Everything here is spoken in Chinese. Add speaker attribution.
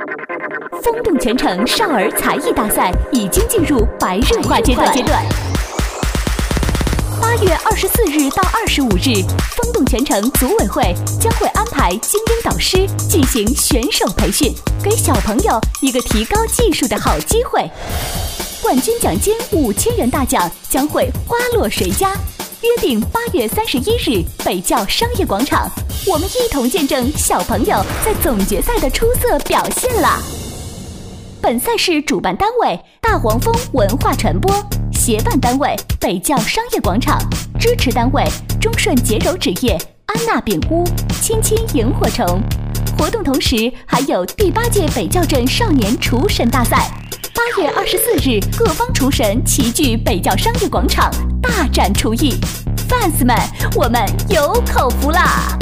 Speaker 1: 风动全城少儿才艺大赛已经进入白热化阶段。8月24日到25日，风动全城组委会将会安排精英导师进行选手培训，给小朋友一个提高技术的好机会。冠军奖金5000元大奖将会花落谁家？约定8月31日北窖商业广场，我们一同见证小朋友在总决赛的出色表现啦！本赛事主办单位大黄蜂文化传播，协办单位北窖商业广场，支持单位中顺洁柔纸业、安娜饼屋、亲亲萤火虫。活动同时还有第8届北窖镇少年厨神大赛。8月24日，各方厨神齐聚北窖商业广场，大展厨艺。fans 们，我们有口福啦！